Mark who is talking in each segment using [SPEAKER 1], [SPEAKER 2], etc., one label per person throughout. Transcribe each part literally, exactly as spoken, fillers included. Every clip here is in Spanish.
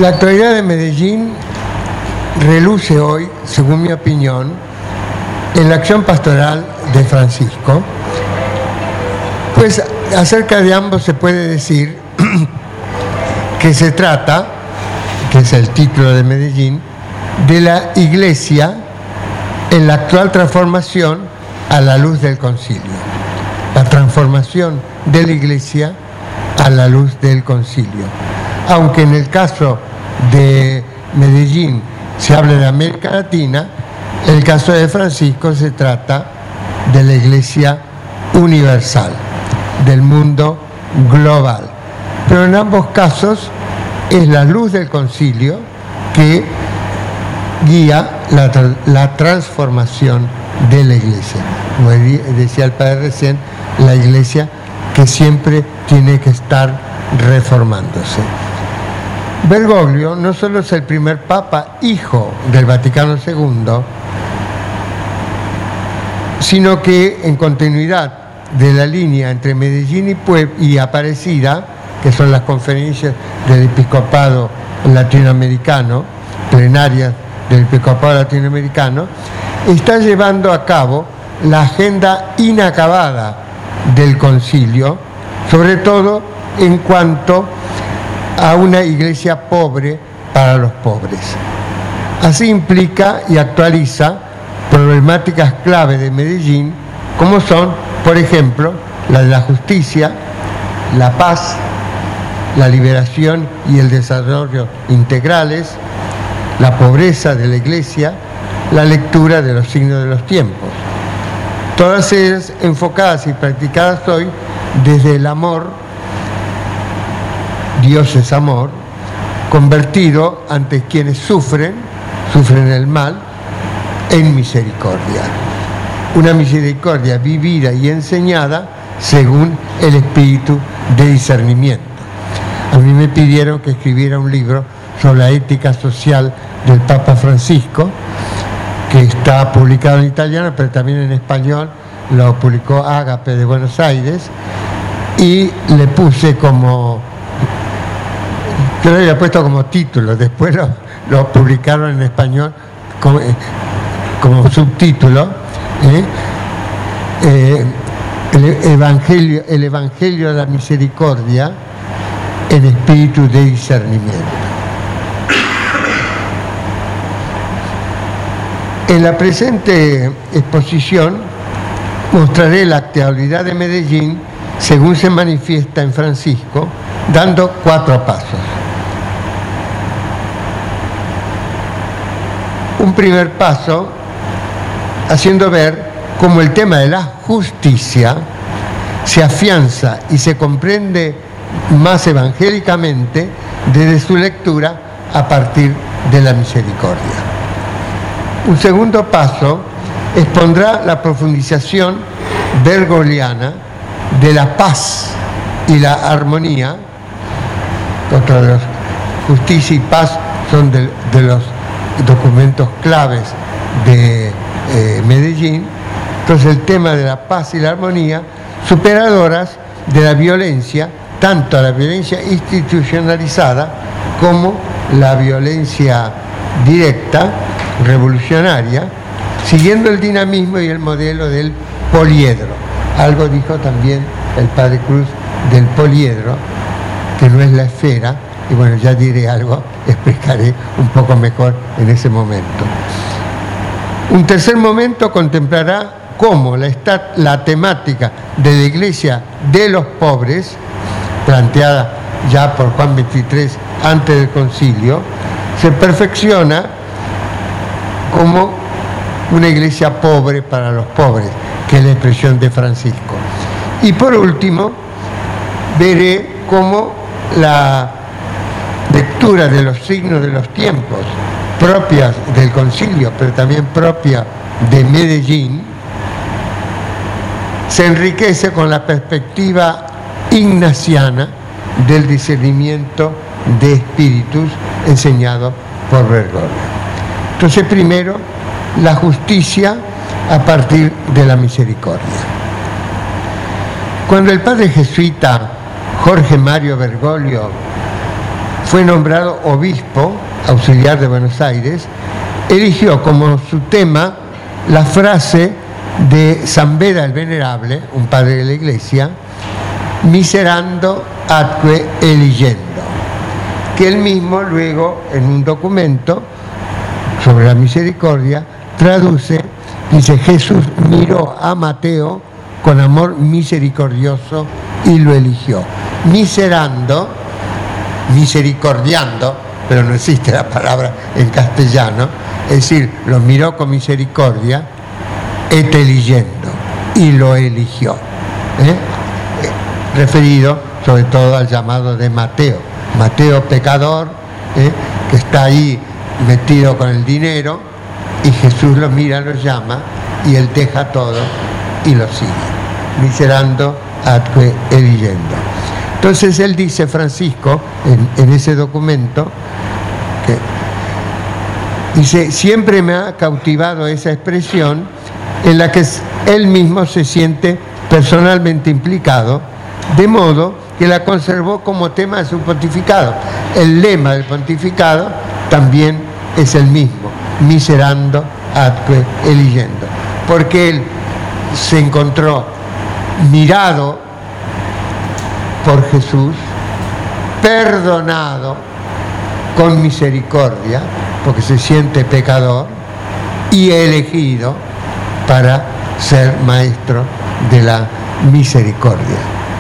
[SPEAKER 1] La actualidad de Medellín reluce hoy, según mi opinión, en la acción pastoral de Francisco, pues acerca de ambos se puede decir que se trata, que es el título de Medellín, de la Iglesia en la actual transformación a la luz del Concilio. La transformación de la Iglesia a la luz del Concilio. Aunque en el caso de Medellín se habla de América Latina, en el caso de Francisco se trata de la Iglesia universal, del mundo global. Pero en ambos casos es la luz del Concilio que guía la, la transformación de la Iglesia. Como decía el padre recién, la Iglesia que siempre tiene que estar reformándose. Bergoglio no solo es el primer papa hijo del Vaticano segundo, sino que en continuidad de la línea entre Medellín y, Puebla y Aparecida, que son las conferencias del episcopado latinoamericano, plenarias del episcopado latinoamericano, está llevando a cabo la agenda inacabada del concilio, sobre todo en cuanto a una iglesia pobre para los pobres. Así implica y actualiza problemáticas clave de Medellín, como son, por ejemplo, la de la justicia, la paz, la liberación y el desarrollo integrales, la pobreza de la iglesia, la lectura de los signos de los tiempos. Todas ellas enfocadas y practicadas hoy desde el amor, Dios es amor, convertido ante quienes sufren, sufren el mal, en misericordia. Una misericordia vivida y enseñada según el espíritu de discernimiento. A mí me pidieron que escribiera un libro sobre la ética social del Papa Francisco, que está publicado en italiano, pero también en español, lo publicó Ágape de Buenos Aires, y le puse como, yo lo había puesto como título, después lo, lo publicaron en español como, como subtítulo, ¿eh? Eh, el, evangelio, el Evangelio de la Misericordia en espíritu de discernimiento. En la presente exposición mostraré la actualidad de Medellín según se manifiesta en Francisco, dando cuatro pasos. Un primer paso, haciendo ver cómo el tema de la justicia se afianza y se comprende más evangélicamente desde su lectura a partir de la misericordia. Un segundo paso expondrá la profundización bergogliana de la paz y la armonía. Otro de los, justicia y paz son de, de los documentos claves de eh, Medellín. Entonces el tema de la paz y la armonía, superadoras de la violencia, tanto la violencia institucionalizada como la violencia directa, revolucionaria, siguiendo el dinamismo y el modelo del poliedro. Algo dijo también el padre Cruz del poliedro, que no es la esfera, y bueno, ya diré algo, explicaré un poco mejor en ese momento. Un tercer momento contemplará cómo la, esta, la temática de la Iglesia de los pobres, planteada ya por Juan veintitrés antes del concilio, se perfecciona como una iglesia pobre para los pobres, que es la expresión de Francisco. Y por último, veré cómo la lectura de los signos de los tiempos, propias del concilio, pero también propia de Medellín, se enriquece con la perspectiva ignaciana del discernimiento de espíritus enseñado por Bergoglio. Entonces, primero, la justicia a partir de la misericordia. Cuando el padre jesuita Jorge Mario Bergoglio fue nombrado obispo auxiliar de Buenos Aires, eligió como su tema la frase de San Beda el Venerable, un padre de la Iglesia, miserando atque eligiendo, que él mismo luego en un documento sobre la misericordia traduce, dice: Jesús miró a Mateo con amor misericordioso y lo eligió. Miserando, misericordiando, pero no existe la palabra en castellano, es decir, lo miró con misericordia, et eligiendo, y lo eligió. ¿eh? Referido sobre todo al llamado de Mateo. Mateo pecador, ¿eh? que está ahí metido con el dinero, y Jesús lo mira, lo llama, y él deja todo y lo sigue. Miserando atque eligiendo. Entonces él dice, Francisco, en, en ese documento, que dice: siempre me ha cautivado esa expresión en la que él mismo se siente personalmente implicado, de modo que la conservó como tema de su pontificado. El lema del pontificado también es el mismo: miserando atque eligiendo, porque él se encontró mirado por Jesús, perdonado con misericordia, porque se siente pecador, y elegido para ser maestro de la misericordia.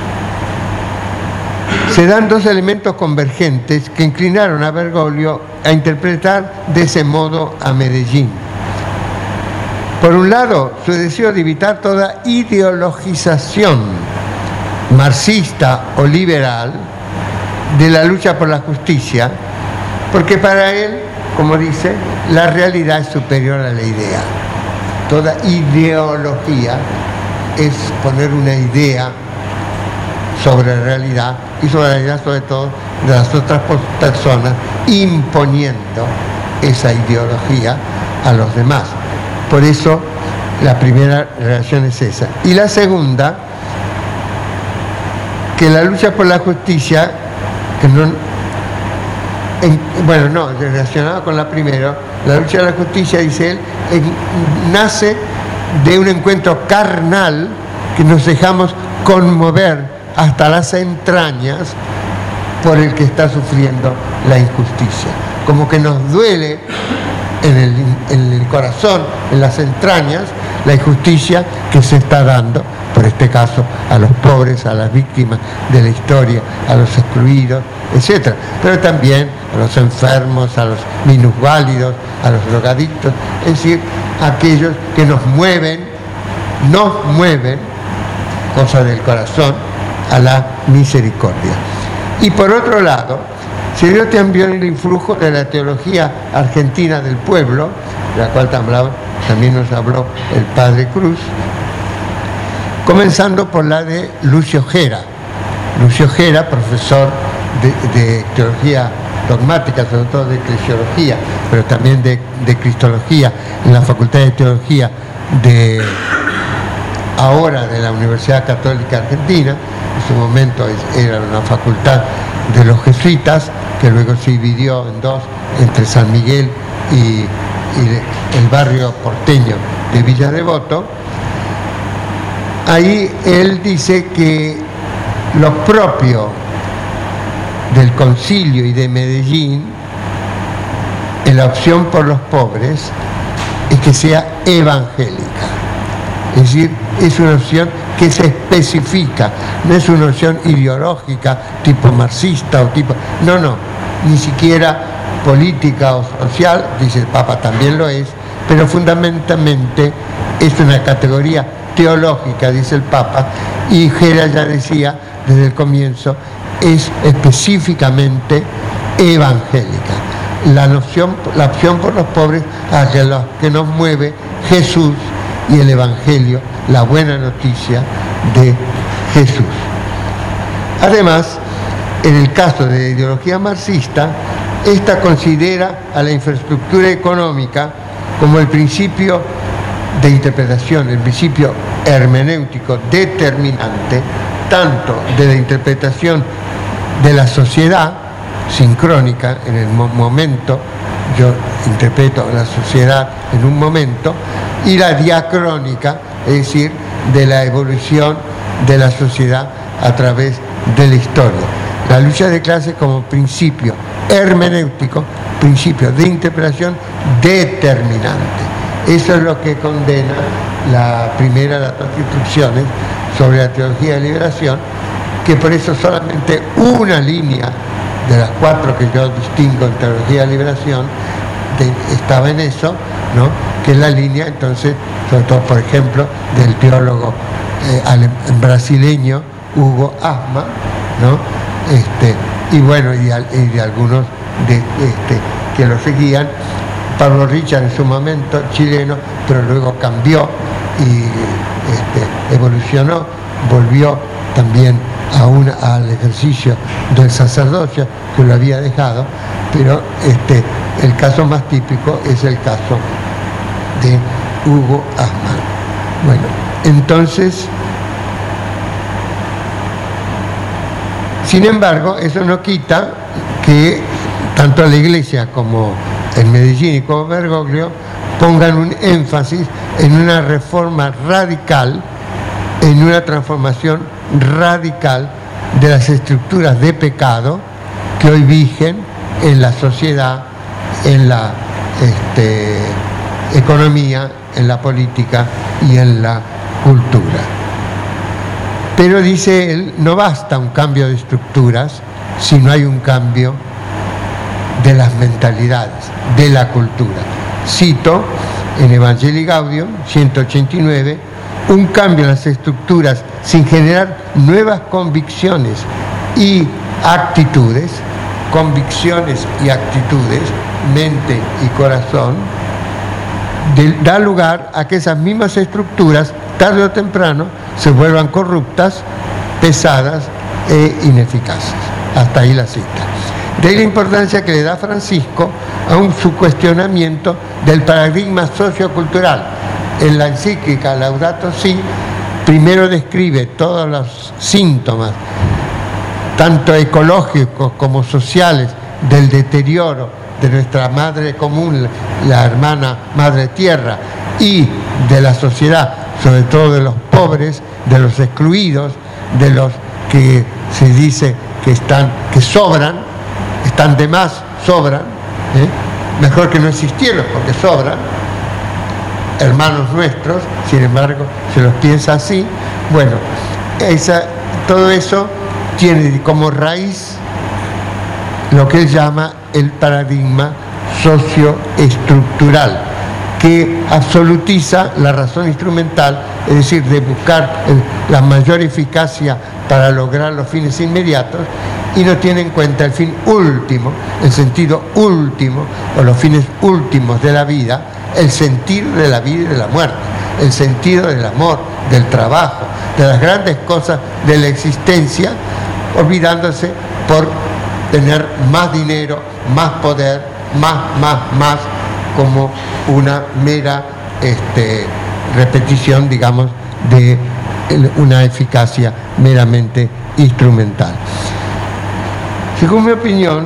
[SPEAKER 1] Se dan dos elementos convergentes que inclinaron a Bergoglio a interpretar de ese modo a Medellín. Por un lado, su deseo de evitar toda ideologización marxista o liberal de la lucha por la justicia, porque para él, como dice, la realidad es superior a la idea. Toda ideología es poner una idea sobre la realidad, y sobre la realidad sobre todo de las otras personas, imponiendo esa ideología a los demás. Por eso la primera relación es esa. Y la segunda, que la lucha por la justicia, que no, en, bueno, no, relacionada con la primera, la lucha de la justicia, dice él, en, nace de un encuentro carnal que nos dejamos conmover hasta las entrañas por el que está sufriendo la injusticia. Como que nos duele en el, en el corazón, en las entrañas, la injusticia que se está dando, por este caso, a los pobres, a las víctimas de la historia, a los excluidos, etcétera. Pero también a los enfermos, a los minusválidos, a los drogadictos, es decir, aquellos que nos mueven, nos mueven, cosa del corazón, a la misericordia. Y por otro lado, se dio también el influjo de la teología argentina del pueblo, de la cual también nos habló el padre Cruz, comenzando por la de Lucio Gera. Lucio Gera, profesor de, de teología dogmática, sobre todo de eclesiología, pero también de, de cristología en la Facultad de Teología de ahora de la Universidad Católica Argentina. En su momento era una facultad de los jesuitas, que luego se dividió en dos, entre San Miguel y, y el barrio porteño de Villa Devoto. Ahí él dice que lo propio del concilio y de Medellín, en la opción por los pobres, es que sea evangélica. Es decir, es una opción que se especifica, no es una opción ideológica tipo marxista o tipo... No, no, ni siquiera política o social, dice el Papa también lo es, pero fundamentalmente es una categoría teológica, dice el Papa, y Gera ya decía desde el comienzo, es específicamente evangélica. La, noción, la opción por los pobres a que, los, que nos mueve Jesús y el Evangelio, la buena noticia de Jesús. Además, en el caso de la ideología marxista, esta considera a la infraestructura económica como el principio de interpretación, el principio hermenéutico determinante, tanto de la interpretación de la sociedad sincrónica, en el mo- momento, yo interpreto la sociedad en un momento, y la diacrónica, es decir, de la evolución de la sociedad a través de la historia. La lucha de clases como principio hermenéutico, principio de interpretación determinante. Eso es lo que condena la primera de las dos instrucciones sobre la teología de liberación, que por eso solamente una línea de las cuatro que yo distingo en teología de liberación de, estaba en eso, ¿no? Que es la línea, entonces, sobre todo, por ejemplo, del teólogo eh, ale- brasileño Hugo Asma, ¿no? Este, y bueno, y, al, y de algunos de, este, que lo seguían. Pablo Richard en su momento, chileno, pero luego cambió y este, evolucionó, volvió también a una, al ejercicio del sacerdocio, que lo había dejado, pero este, el caso más típico es el caso de Hugo Asma. Bueno, entonces, sin embargo, eso no quita que tanto la Iglesia como en Medellín y como Bergoglio pongan un énfasis en una reforma radical, en una transformación radical de las estructuras de pecado que hoy vigen en la sociedad, en la este, economía, en la política y en la cultura. Pero dice él, no basta un cambio de estructuras si no hay un cambio de las mentalidades, de la cultura. Cito en Evangelii Gaudium ciento ochenta y nueve, un cambio en las estructuras sin generar nuevas convicciones y actitudes, convicciones y actitudes, mente y corazón, de, da lugar a que esas mismas estructuras, tarde o temprano, se vuelvan corruptas, pesadas e ineficaces. Hasta ahí la cita. De ahí la importancia que le da Francisco a un su cuestionamiento del paradigma sociocultural. En la encíclica Laudato Si, primero describe todos los síntomas, tanto ecológicos como sociales, del deterioro de nuestra madre común, la hermana madre tierra, y de la sociedad, sobre todo de los pobres, de los excluidos, de los que se dice que están, que sobran, están de más, sobran, ¿eh? Mejor que no existieron porque sobran, hermanos nuestros, sin embargo, se los piensa así. Bueno, esa, todo eso tiene como raíz lo que él llama el paradigma socioestructural, que absolutiza la razón instrumental, es decir, de buscar el, la mayor eficacia para lograr los fines inmediatos, y no tiene en cuenta el fin último, el sentido último, o los fines últimos de la vida, el sentido de la vida y de la muerte, el sentido del amor, del trabajo, de las grandes cosas de la existencia, olvidándose por tener más dinero, más poder, más, más, más, como una mera este, repetición, digamos, de una eficacia meramente instrumental. Según mi opinión,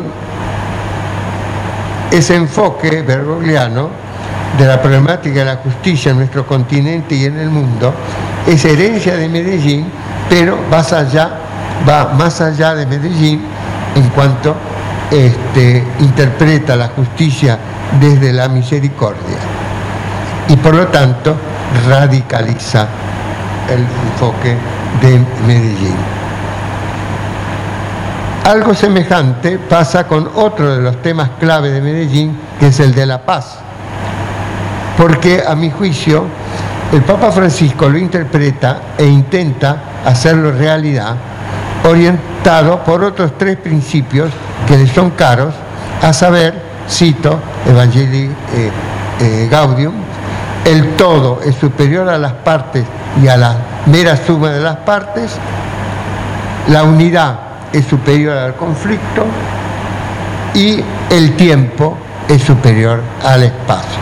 [SPEAKER 1] ese enfoque bergogliano de la problemática de la justicia en nuestro continente y en el mundo es herencia de Medellín, pero más allá, va más allá de Medellín en cuanto este, interpreta la justicia desde la misericordia y por lo tanto radicaliza el enfoque de Medellín. Algo semejante pasa con otro de los temas clave de Medellín, que es el de la paz, porque a mi juicio el Papa Francisco lo interpreta e intenta hacerlo realidad, orientado por otros tres principios que le son caros, a saber, cito Evangelii eh, eh, Gaudium, el todo es superior a las partes y a la mera suma de las partes, la unidad es superior al conflicto y el tiempo es superior al espacio,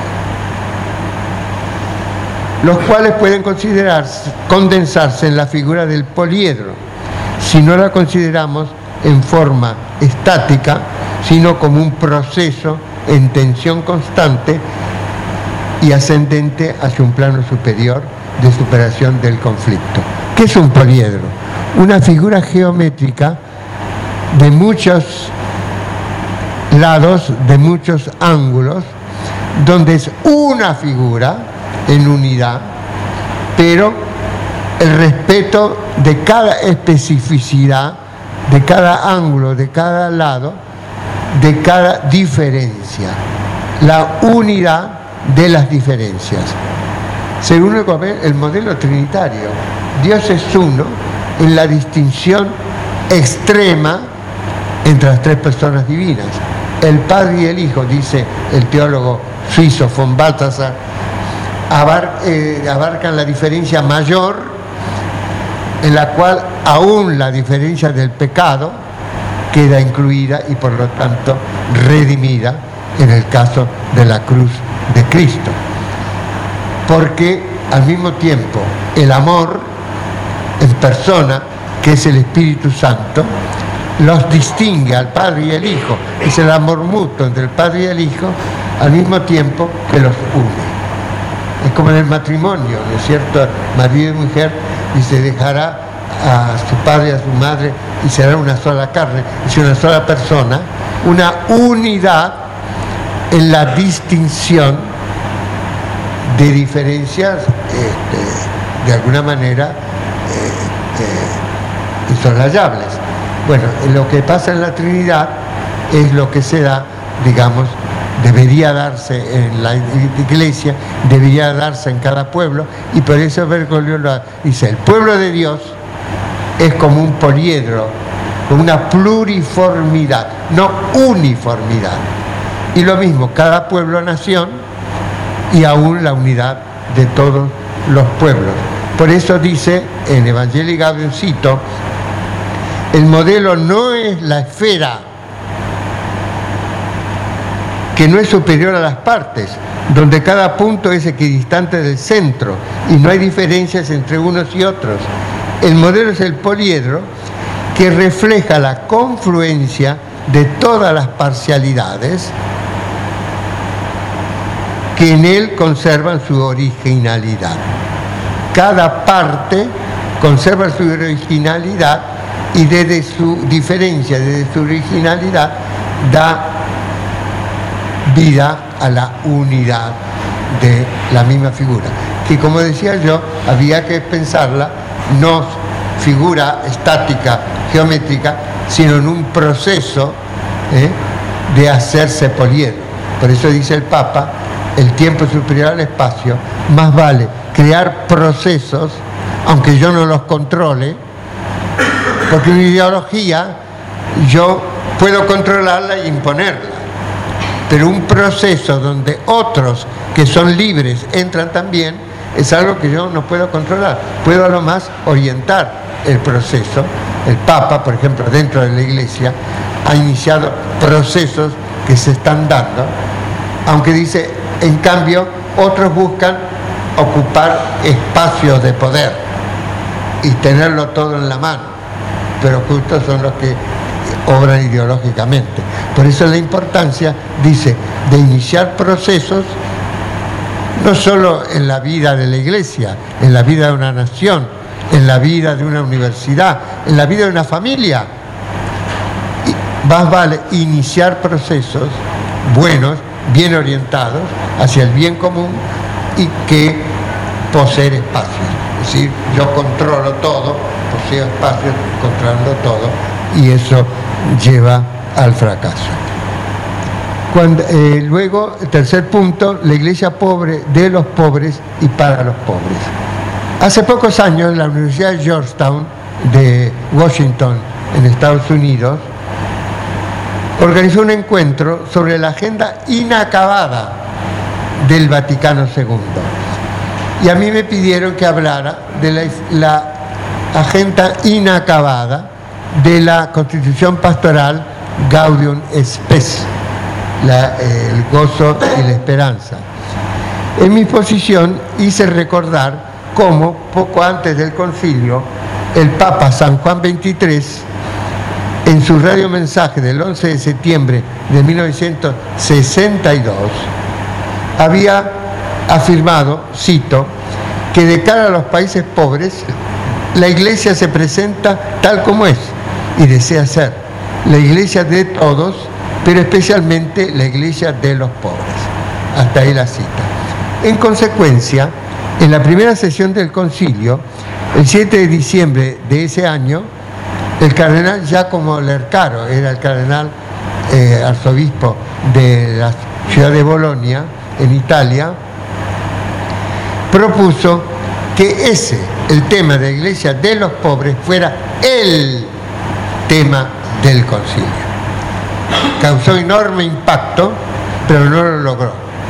[SPEAKER 1] los cuales pueden considerarse, condensarse en la figura del poliedro, si no la consideramos en forma estática, sino como un proceso en tensión constante y ascendente hacia un plano superior de superación del conflicto. ¿Qué es un poliedro? Una figura geométrica de muchos lados, de muchos ángulos, donde es una figura en unidad, pero el respeto de cada especificidad, de cada ángulo, de cada lado, de cada diferencia, la unidad de las diferencias. Según el modelo trinitario, Dios es uno en la distinción extrema entre las tres personas divinas. El Padre y el Hijo, dice el teólogo suizo von Balthasar, abar, eh, abarcan la diferencia mayor, en la cual aún la diferencia del pecado queda incluida y por lo tanto redimida en el caso de la cruz de Cristo. Porque al mismo tiempo el amor en persona, que es el Espíritu Santo, los distingue al Padre y el Hijo. Es el amor mutuo entre el Padre y el Hijo, al mismo tiempo que los une. Es como en el matrimonio, ¿no es cierto? Marido y mujer, y se dejará a su padre y a su madre y será una sola carne, es una sola persona, una unidad en la distinción de diferencias este, de alguna manera eh, eh, insoslayables. Bueno, lo que pasa en la Trinidad es lo que se da, digamos, debería darse en la Iglesia, debería darse en cada pueblo, y por eso Bergoglio lo dice, el pueblo de Dios es como un poliedro, con una pluriformidad, no uniformidad. Y lo mismo, cada pueblo, nación, y aún la unidad de todos los pueblos. Por eso dice en Evangelii Gaudium, cito, el modelo no es la esfera, que no es superior a las partes, donde cada punto es equidistante del centro y no hay diferencias entre unos y otros. El modelo es el poliedro, que refleja la confluencia de todas las parcialidades que en él conservan su originalidad. Cada parte conserva su originalidad y desde su diferencia, desde su originalidad, da vida a la unidad de la misma figura, que como decía yo, había que pensarla no figura estática, geométrica, sino en un proceso ¿eh? de hacerse poliedro. Por eso dice el Papa, el tiempo es superior al espacio, más vale crear procesos, aunque yo no los controle, porque una ideología yo puedo controlarla e imponerla, pero un proceso donde otros que son libres entran también, es algo que yo no puedo controlar. Puedo a lo más orientar el proceso. El Papa, por ejemplo, dentro de la Iglesia, ha iniciado procesos que se están dando, aunque dice, en cambio, otros buscan ocupar espacios de poder y tenerlo todo en la mano, pero justo son los que obran ideológicamente. Por eso la importancia, dice, de iniciar procesos no solo en la vida de la Iglesia, en la vida de una nación, en la vida de una universidad, en la vida de una familia. Y más vale iniciar procesos buenos, bien orientados hacia el bien común y que poseer espacios. Es decir, yo controlo todo, poseo espacios, controlando todo, y eso lleva al fracaso. Cuando, eh, luego, el tercer punto, la iglesia pobre, de los pobres y para los pobres. Hace pocos años, la Universidad de Georgetown de Washington, en Estados Unidos, organizó un encuentro sobre la agenda inacabada del Vaticano segundo. Y a mí me pidieron que hablara de la, la agenda inacabada de la Constitución Pastoral Gaudium et Spes, la, eh, el gozo y la esperanza. En mi exposición hice recordar cómo, poco antes del concilio, el Papa San Juan veintitrés en su radiomensaje del once de septiembre de mil novecientos sesenta y dos, había afirmado, cito, que de cara a los países pobres, la Iglesia se presenta tal como es y desea ser la Iglesia de todos, pero especialmente la Iglesia de los pobres. Hasta ahí la cita. En consecuencia, en la primera sesión del concilio, el siete de diciembre de ese año, el cardenal Giacomo Lercaro, era el cardenal eh, arzobispo de la ciudad de Bolonia, en Italia, propuso que ese, el tema de la Iglesia de los pobres, fuera el tema del concilio. Causó enorme impacto, pero no lo logró.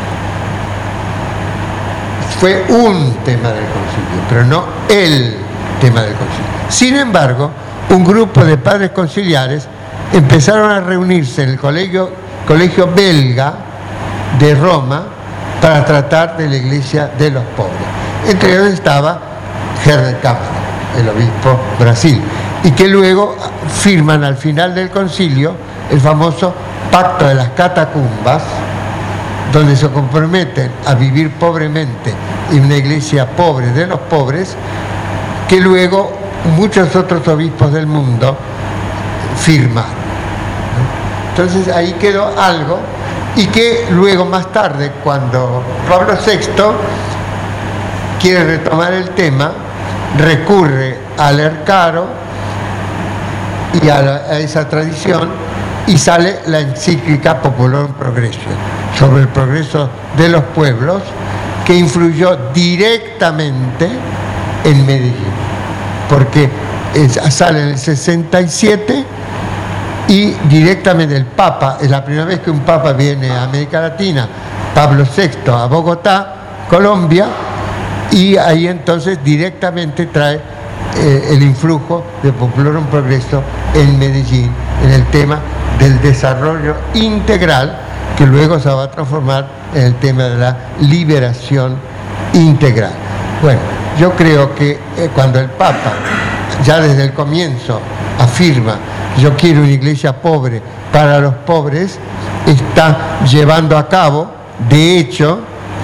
[SPEAKER 1] Fue un tema del concilio, pero no el tema del concilio. Sin embargo, un grupo de padres conciliares empezaron a reunirse en el colegio, colegio belga de Roma para tratar de la Iglesia de los pobres. Entre ellos estaba Herbert Cámara, el obispo Brasil, y que luego firman al final del concilio el famoso Pacto de las Catacumbas, donde se comprometen a vivir pobremente en una iglesia pobre de los pobres, que luego muchos otros obispos del mundo firmaron. Entonces ahí quedó algo, y que luego más tarde, cuando Pablo sexto quiere retomar el tema, recurre al Lercaro y a, la, a esa tradición, y sale la encíclica Populorum Progressio, sobre el progreso de los pueblos, que influyó directamente en Medellín, porque es, sale en el sesenta y siete y directamente el Papa, es la primera vez que un Papa viene a América Latina, Pablo sexto, a Bogotá, Colombia, y ahí entonces directamente trae eh, el influjo de Populorum Progresso en Medellín, en el tema del desarrollo integral, que luego se va a transformar en el tema de la liberación integral. Bueno, yo creo que eh, cuando el Papa ya desde el comienzo afirma: yo quiero una iglesia pobre para los pobres, está llevando a cabo, de hecho,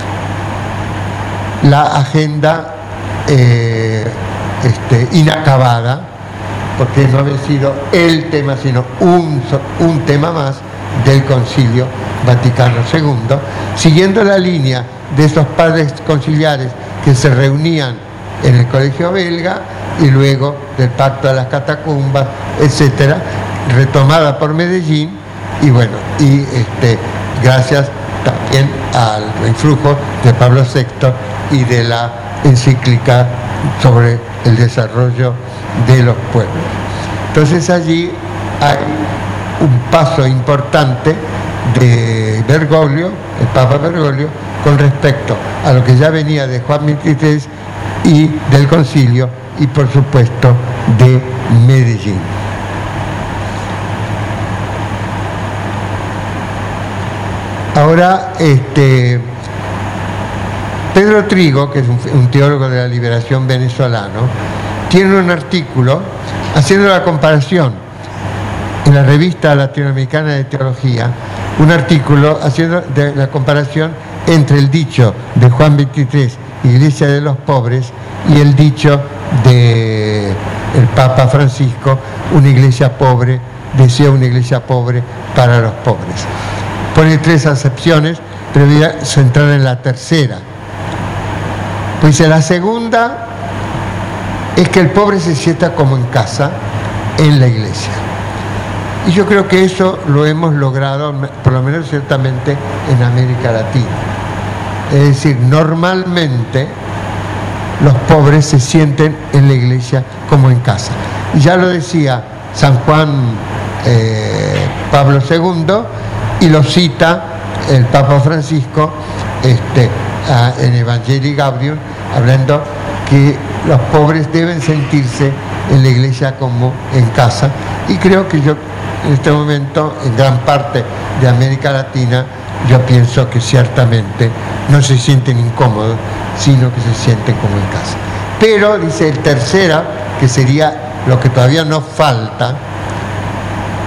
[SPEAKER 1] la agenda eh, este, inacabada, porque no había sido el tema, sino un, un tema más del Concilio Vaticano segundo, siguiendo la línea de esos padres conciliares que se reunían en el colegio belga, y luego del Pacto de las Catacumbas, etcétera, retomada por Medellín, y bueno, y este, gracias también al influjo de Pablo sexto y de la encíclica sobre el desarrollo de los pueblos. Entonces allí hay un paso importante de Bergoglio, el Papa Bergoglio, con respecto a lo que ya venía de Juan veintitrés y del Concilio, y por supuesto de Medellín. Ahora, este, Pedro Trigo, que es un, un teólogo de la liberación venezolano, tiene un artículo haciendo la comparación en la revista latinoamericana de teología, un artículo haciendo de la comparación entre el dicho de Juan veintitrés, Iglesia de los pobres, y el dicho de el Papa Francisco, una iglesia pobre, desea una iglesia pobre para los pobres. Pone tres acepciones, pero voy a centrar en la tercera. Pues en la segunda es que el pobre se sienta como en casa en la iglesia. Y yo creo que eso lo hemos logrado, por lo menos ciertamente, en América Latina. Es decir, normalmente los pobres se sienten en la iglesia como en casa. Y ya lo decía San Juan eh, Pablo segundo, y lo cita el Papa Francisco este, a, en Evangelii Gaudium, hablando que los pobres deben sentirse en la iglesia como en casa. Y creo que yo, en este momento, en gran parte de América Latina, yo pienso que ciertamente no se sienten incómodos, sino que se sienten como en casa. Pero, dice el tercera, que sería lo que todavía nos falta,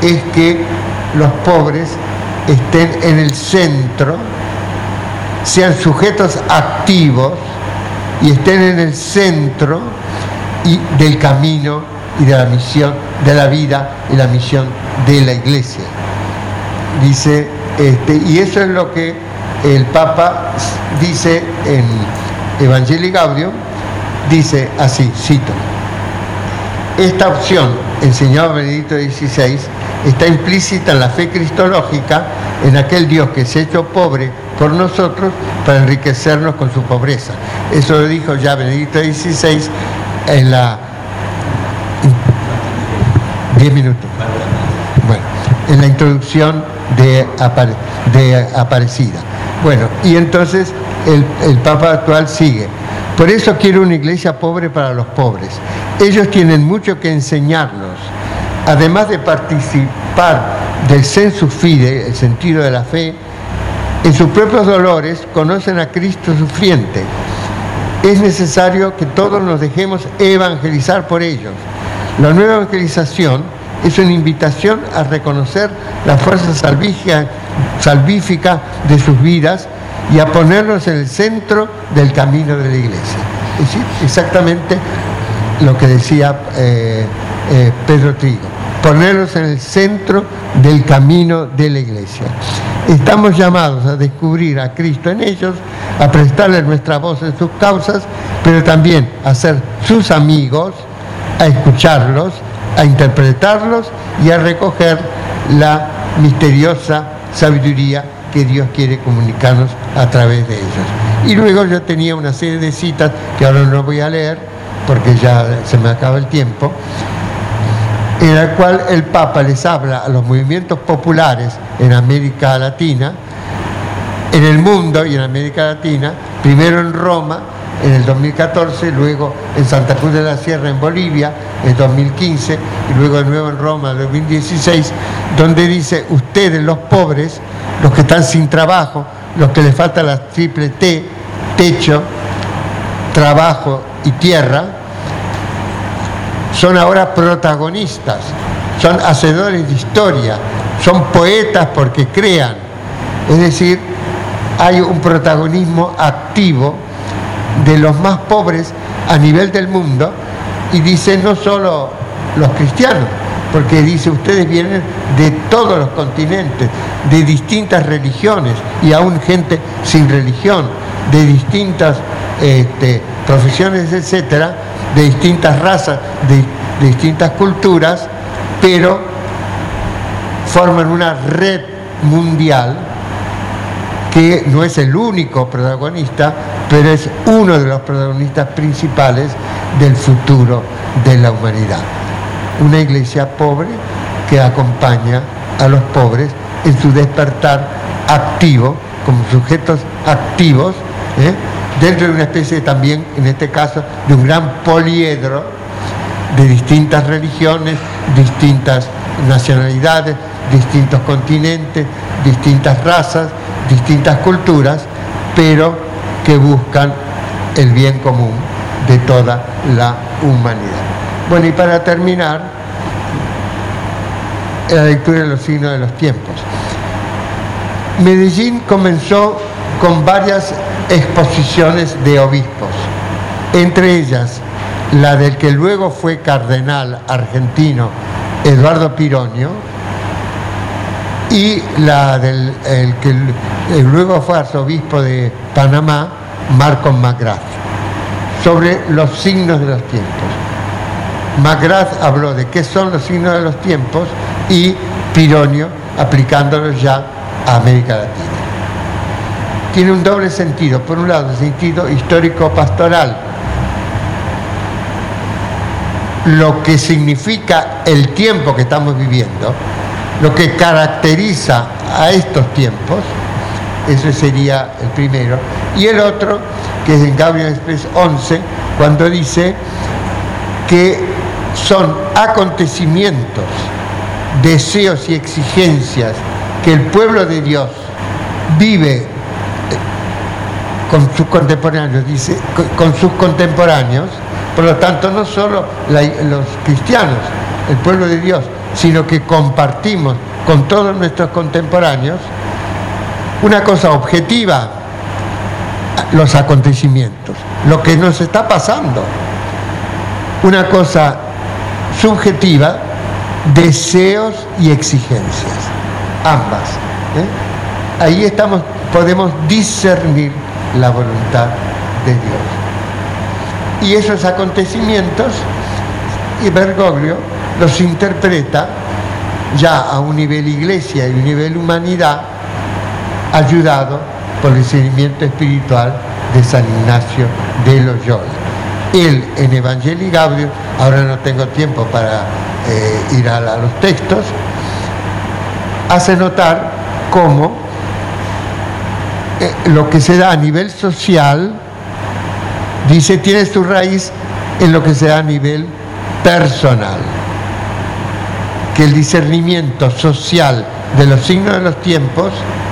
[SPEAKER 1] es que los pobres estén en el centro, sean sujetos activos y estén en el centro y del camino y de la misión, de la vida y la misión de la Iglesia. Dice, este, y eso es lo que el Papa dice en Evangelii Gaudium, dice así, cito: esta opción, enseñado Benedicto dieciséis, está implícita en la fe cristológica, en aquel Dios que se ha hecho pobre por nosotros para enriquecernos con su pobreza. Eso lo dijo ya Benedicto dieciséis en la... Diez minutos. Bueno, en la introducción de, Apare... de Aparecida. Bueno, y entonces el, el Papa actual sigue. Por eso quiero una iglesia pobre para los pobres. Ellos tienen mucho que enseñarnos. Además de participar del sensus fide, el sentido de la fe, en sus propios dolores conocen a Cristo sufriente. Es necesario que todos nos dejemos evangelizar por ellos. La nueva evangelización es una invitación a reconocer la fuerza salvífica, salvífica de sus vidas y a ponernos en el centro del camino de la Iglesia. Es decir, exactamente lo que decía eh, eh, Pedro Trigo, ponernos en el centro del camino de la Iglesia. Estamos llamados a descubrir a Cristo en ellos, a prestarle nuestra voz en sus causas, pero también a ser sus amigos, a escucharlos, a interpretarlos y a recoger la misteriosa sabiduría que Dios quiere comunicarnos a través de ellos. Y luego yo tenía una serie de citas que ahora no voy a leer porque ya se me acaba el tiempo, en la cual el Papa les habla a los movimientos populares en América Latina, en el mundo y en América Latina, primero en Roma en el dos mil catorce, luego en Santa Cruz de la Sierra en Bolivia en dos mil quince y luego de nuevo en Roma en dos mil dieciséis, donde dice: ustedes los pobres, los que están sin trabajo, los que les falta la triple T, techo, trabajo y tierra, son ahora protagonistas, son hacedores de historia, son poetas porque crean. Es decir, hay un protagonismo activo de los más pobres a nivel del mundo, y dice no solo los cristianos, porque dice ustedes vienen de todos los continentes, de distintas religiones y aún gente sin religión, de distintas este, profesiones, etcétera, de distintas razas, de, de distintas culturas, pero forman una red mundial que no es el único protagonista, pero es uno de los protagonistas principales del futuro de la humanidad. Una iglesia pobre que acompaña a los pobres en su despertar activo, como sujetos activos, ¿eh? dentro de una especie también, en este caso, de un gran poliedro de distintas religiones, distintas nacionalidades, distintos continentes, distintas razas, distintas culturas, pero que buscan el bien común de toda la humanidad. Bueno, y para terminar, la lectura de los signos de los tiempos. Medellín comenzó con varias exposiciones de obispos, entre ellas la del que luego fue cardenal argentino Eduardo Pironio, y la del el que el, luego fue arzobispo de Panamá, Marcos McGrath, sobre los signos de los tiempos. McGrath habló de qué son los signos de los tiempos y Pironio aplicándolos ya a América Latina. Tiene un doble sentido. Por un lado, el sentido histórico-pastoral, lo que significa el tiempo que estamos viviendo, lo que caracteriza a estos tiempos, ese sería el primero. Y el otro, que es en Gaudium et Spes once, cuando dice que son acontecimientos, deseos y exigencias que el pueblo de Dios vive con sus contemporáneos, dice, con sus contemporáneos, por lo tanto no solo la, los cristianos, el pueblo de Dios sino que compartimos con todos nuestros contemporáneos una cosa objetiva, los acontecimientos, lo que nos está pasando. Una cosa subjetiva, deseos y exigencias, ambas. ¿eh? Ahí estamos, podemos discernir la voluntad de Dios. Y esos acontecimientos, y Bergoglio los interpreta ya a un nivel iglesia y un nivel humanidad, ayudado por el discernimiento espiritual de San Ignacio de Loyola. Él en Evangelii Gaudium, ahora no tengo tiempo para eh, ir a, la, a los textos, hace notar cómo eh, lo que se da a nivel social, dice, tiene su raíz en lo que se da a nivel personal. Que el discernimiento social de los signos de los tiempos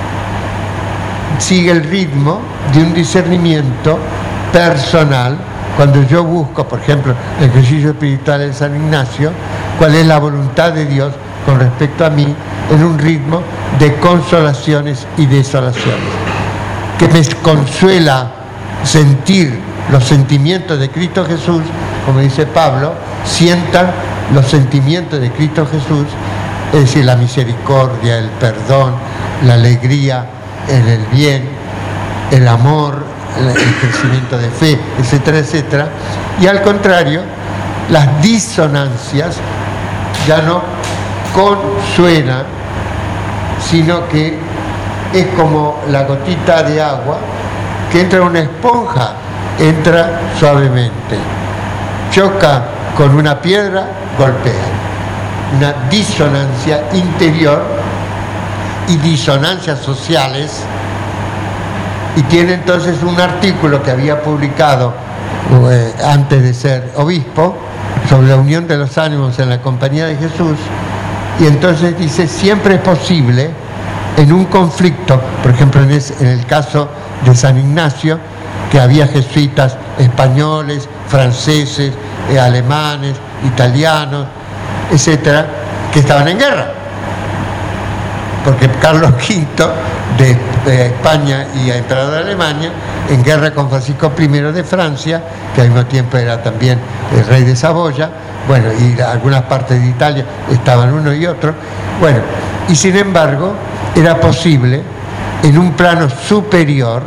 [SPEAKER 1] sigue el ritmo de un discernimiento personal. Cuando yo busco, por ejemplo, el ejercicio espiritual de San Ignacio, cuál es la voluntad de Dios con respecto a mí en un ritmo de consolaciones y desolaciones. Que me consuela sentir los sentimientos de Cristo Jesús, como dice Pablo, sientan los sentimientos de Cristo Jesús, es decir, la misericordia, el perdón, la alegría en el bien, el amor, el crecimiento de fe, etcétera, etcétera. Y al contrario, las disonancias ya no consuenan, sino que es como la gotita de agua que entra en una esponja, entra suavemente, choca con una piedra, golpea. Una disonancia interior y disonancias sociales. Y tiene entonces un artículo que había publicado eh, antes de ser obispo sobre la unión de los ánimos en la compañía de Jesús, y entonces dice, siempre es posible en un conflicto, por ejemplo en, ese, en el caso de San Ignacio, que había jesuitas españoles, franceses, eh, alemanes, italianos, etcétera, que estaban en guerra, porque Carlos quinto de, de España y emperador de Alemania, en guerra con Francisco primero de Francia, que al mismo tiempo era también el rey de Saboya, bueno, y algunas partes de Italia estaban uno y otro, bueno, y sin embargo era posible en un plano superior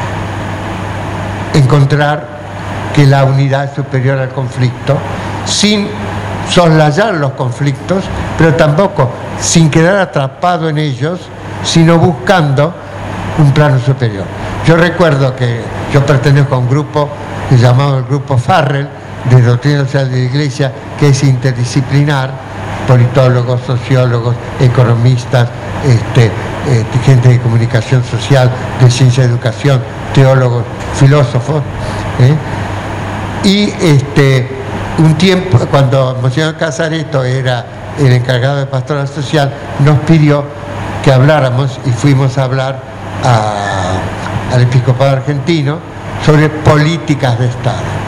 [SPEAKER 1] encontrar que la unidad es superior al conflicto, sin soslayar los conflictos, pero tampoco sin quedar atrapado en ellos, sino buscando un plano superior. Yo recuerdo que yo pertenezco a un grupo que llamamos el Grupo Farrell, de Doctrina Social de la Iglesia, que es interdisciplinar, politólogos, sociólogos, economistas, este, eh, gente de comunicación social, de ciencia de educación, teólogos, filósofos, ¿eh? y este, un tiempo, cuando Monseñor Casareto era el encargado de pastoral social, nos pidió que habláramos, y fuimos a hablar a, al episcopado argentino sobre políticas de Estado.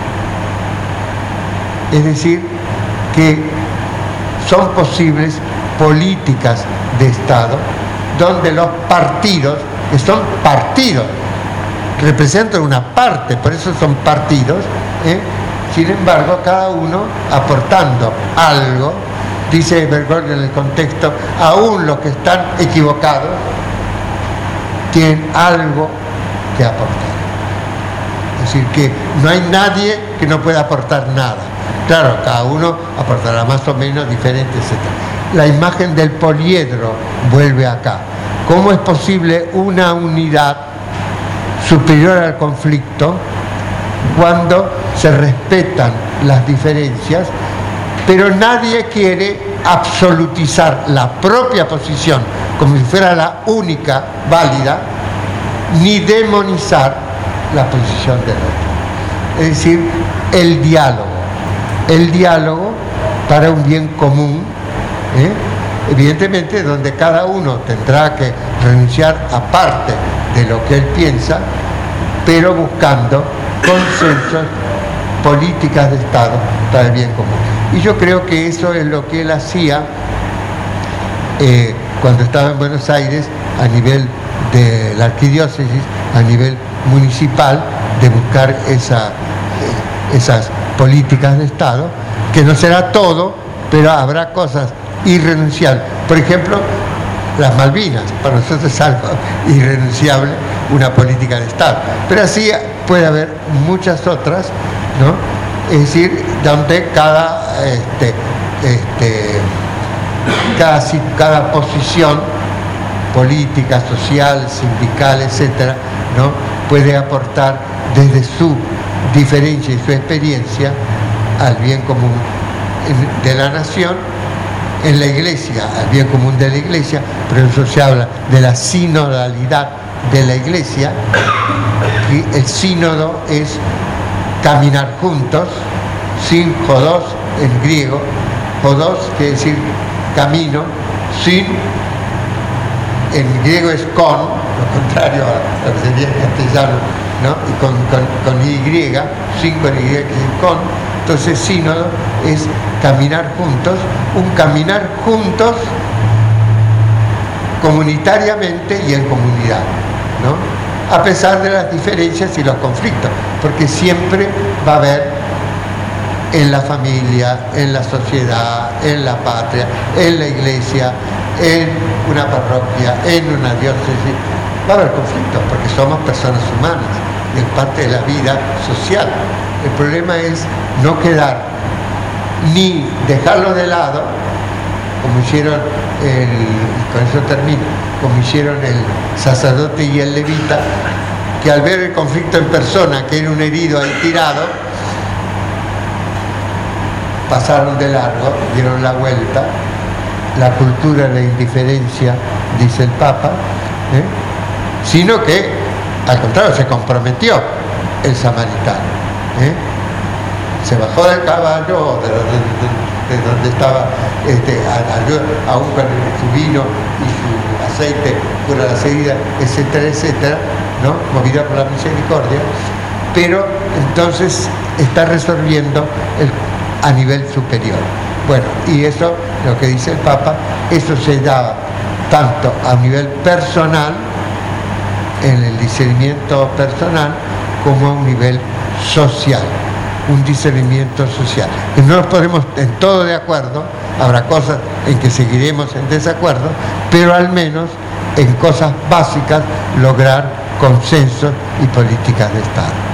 [SPEAKER 1] Es decir, que son posibles políticas de Estado donde los partidos, que son partidos, representan una parte, por eso son partidos, ¿eh? Sin embargo, cada uno aportando algo, dice Bergoglio en el contexto, aún los que están equivocados tienen algo que aportar. Es decir, que no hay nadie que no pueda aportar nada. Claro, cada uno aportará más o menos diferente, etcétera. La imagen del poliedro vuelve acá. ¿Cómo es posible una unidad superior al conflicto cuando se respetan las diferencias, pero nadie quiere absolutizar la propia posición como si fuera la única válida, ni demonizar la posición del otro? Es decir, el diálogo. El diálogo para un bien común, ¿eh? evidentemente donde cada uno tendrá que renunciar a parte de lo que él piensa, pero buscando consensos, políticas de Estado para el bien común. Y yo creo que eso es lo que él hacía eh, cuando estaba en Buenos Aires, a nivel de la arquidiócesis, a nivel municipal, de buscar esa, eh, esas políticas de Estado, que no será todo, pero habrá cosas irrenunciables. Por ejemplo, las Malvinas, para nosotros es algo irrenunciable, una política de Estado. Pero así puede haber muchas otras, ¿no? Es decir, donde cada, este, este, cada, cada posición política, social, sindical, etcétera, ¿no? puede aportar desde su diferencia y su experiencia al bien común de la nación, en la Iglesia, al bien común de la Iglesia. Por eso se habla de la sinodalidad de la Iglesia, y el sínodo es caminar juntos, sin jodos en griego, jodos quiere decir camino, sin, en griego es con, lo contrario a lo que sería en castellano, ¿no? Y con, con, con Y, sin con Y, que es con. Entonces sínodo es caminar juntos, un caminar juntos comunitariamente y en comunidad, ¿no? A pesar de las diferencias y los conflictos, porque siempre va a haber en la familia, en la sociedad, en la patria, en la iglesia, en una parroquia, en una diócesis, va a haber conflictos porque somos personas humanas y es parte de la vida social. El problema es no quedar ni dejarlo de lado, como hicieron, el, con eso termino, como hicieron el sacerdote y el levita, que al ver el conflicto en persona, que era un herido ahí tirado, pasaron de largo, dieron la vuelta. La cultura de la indiferencia, dice el Papa, ¿eh? sino que, al contrario, se comprometió el samaritano. ¿eh? Se bajó del caballo, de, de, de, de donde estaba, este, a, a, aún con su vino y su aceite, cura la herida, etcétera, etcétera, ¿no? movido por la misericordia, pero entonces está resolviendo el, a nivel superior. Bueno, y eso, lo que dice el Papa, eso se da tanto a nivel personal, en el discernimiento personal, como a un nivel social, un discernimiento social. Y no nos ponemos en todo de acuerdo, habrá cosas en que seguiremos en desacuerdo, pero al menos en cosas básicas lograr consensos y políticas de Estado.